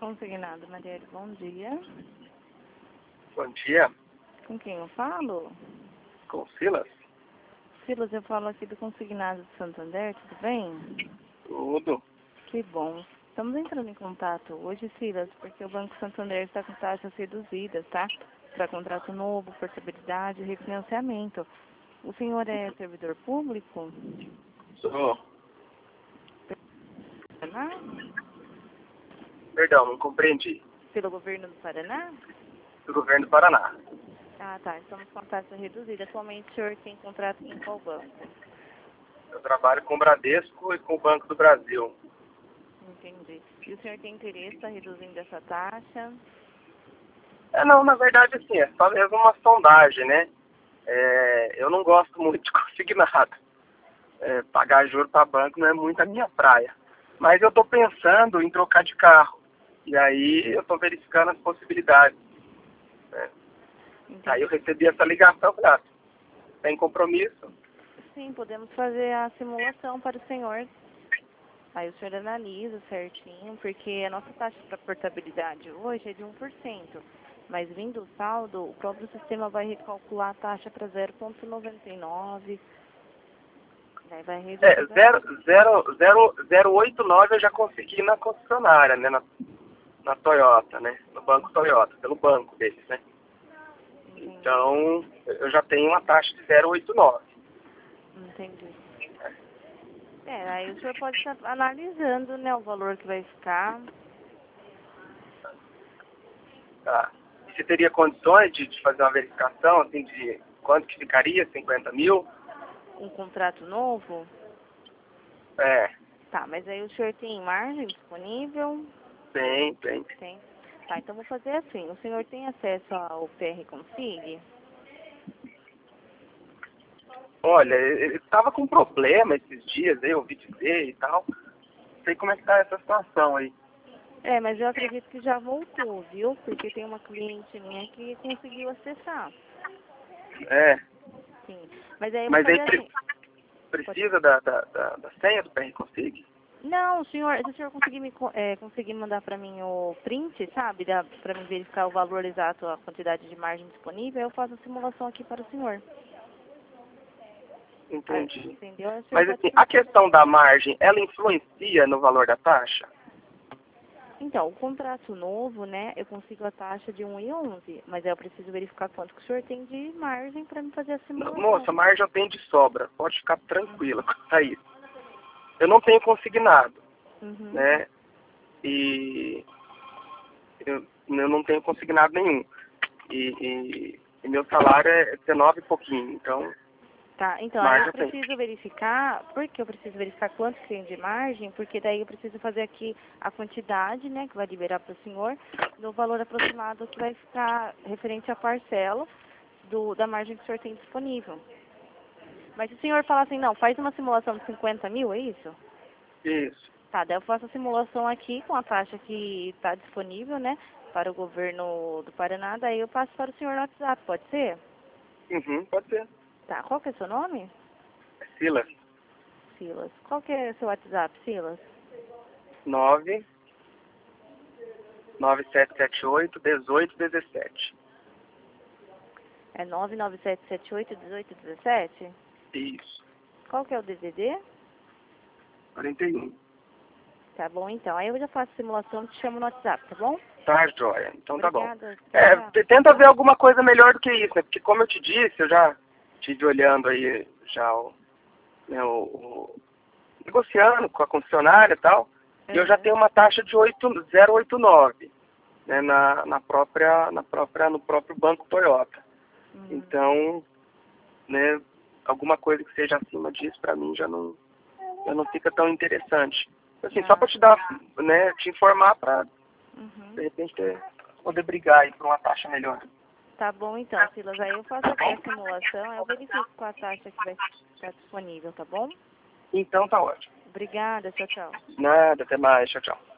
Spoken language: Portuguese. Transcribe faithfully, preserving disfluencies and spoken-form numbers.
Consignado, Marielle, bom dia. Bom dia, Com quem eu falo? com o Silas. Silas, eu falo aqui do Consignado de Santander, tudo bem? Tudo. Que bom. Estamos entrando em contato hoje, Silas, porque o Banco Santander está com taxas reduzidas, tá? Para contrato novo, portabilidade, refinanciamento. O senhor é servidor público? Sou. Paraná? Perdão, não compreendi. Pelo governo do Paraná? Do governo do Paraná. Ah, tá. Estamos com a taxa reduzida. Atualmente o senhor tem contrato em qual banco? Eu trabalho com o Bradesco e com o Banco do Brasil. Entendi. E o senhor tem interesse em reduzindo essa taxa? É, não, na verdade, assim, é só mesmo uma sondagem, né? É, eu não gosto muito de consignado. É, pagar juro para banco não é muito a minha praia. Mas eu estou pensando em trocar de carro. E aí eu estou verificando as possibilidades. Né? Aí eu recebi essa ligação, falei, ah, tem compromisso? Sim, podemos fazer a simulação para o senhor. Aí o senhor analisa certinho, porque a nossa taxa para portabilidade hoje é de um por cento. Mas vindo o saldo, o próprio sistema vai recalcular a taxa para zero vírgula noventa e nove. Aí vai reduzir. É, zero vírgula oitenta e nove eu já consegui na concessionária, né? Na, na Toyota, né? No banco Toyota, pelo banco deles, né? Então, eu já tenho uma taxa de zero vírgula oitenta e nove. Entendi. É, aí o senhor pode estar analisando, né, o valor que vai ficar. Tá. E você teria condições de, de fazer uma verificação, assim, de quanto que ficaria? cinquenta mil? Um contrato novo? É. Tá, mas aí o senhor tem margem disponível? Tem, tem. Tem. Tá, então vou fazer assim. O senhor tem acesso ao P R Consig? Olha, ele estava com problema esses dias, aí, eu ouvi dizer e tal. Não sei como é que tá essa situação aí. É, mas eu acredito que já voltou, viu? Porque tem uma cliente minha que conseguiu acessar. É. Sim. Mas aí eu vou Mas aí fazer pre assim. precisa da, da, da, da senha do P R Consig? Não, o senhor, se o senhor conseguir, me, co- é, conseguir mandar para mim o print, sabe? Para mim verificar o valor exato, a quantidade de margem disponível, eu faço a simulação aqui para o senhor. Entendi. Ah, entendeu? O senhor Mas pode... assim, a questão da margem, ela influencia no valor da taxa? Então, o contrato novo, né, eu consigo a taxa de um vírgula onze, mas aí eu preciso verificar quanto que o senhor tem de margem para me fazer a simulação. Moça, a margem eu tenho de sobra. Pode ficar tranquila quanto a isso. Eu não tenho consignado, Uhum. né? E eu, eu não tenho consignado nenhum. E, e, e meu salário é dezenove e pouquinho, então Tá, então aí margem eu eu tenho. preciso verificar, por que eu preciso verificar quanto que tem de margem? Porque daí eu preciso fazer aqui a quantidade, né, que vai liberar para o senhor, no valor aproximado que vai ficar referente à parcela do, da margem que o senhor tem disponível. Mas se o senhor falar assim, não, faz uma simulação de cinquenta mil, é isso? Isso. Tá, daí eu faço a simulação aqui com a taxa que está disponível, né, para o governo do Paraná, daí eu passo para o senhor no WhatsApp, pode ser? Uhum, pode ser. Tá, qual que é o seu nome? É Silas. Silas. Qual que é o seu WhatsApp, Silas? nove nove sete sete oito um oito um sete. É nove nove sete sete oito um oito um sete? Isso. Qual que é o D D D? quarenta e um. Tá bom, então. Aí eu já faço a simulação e te chamo no WhatsApp, tá bom? Tá, joia. Então Obrigada. tá bom. É, Tchau. t- tenta ver alguma coisa melhor do que isso, né? Porque como eu te disse, eu já estive olhando aí já o, né, o, o- negociando com a concessionária e tal, e eu já tenho uma taxa de oito zero vírgula oitenta e nove, né, na, na própria, na própria, no próprio banco Toyota. Uhum. Então, né, alguma coisa que seja acima disso para mim já não, já não fica tão interessante. Assim, Ah. só para te dar, né, te informar para Uhum. de repente ter, poder brigar aí por uma taxa melhor. Tá bom, então, Silas. Aí eu faço aqui a simulação, aí eu verifico com a taxa que vai estar disponível, tá bom? Então tá ótimo. Obrigada, tchau, tchau. Nada, até mais, tchau, tchau.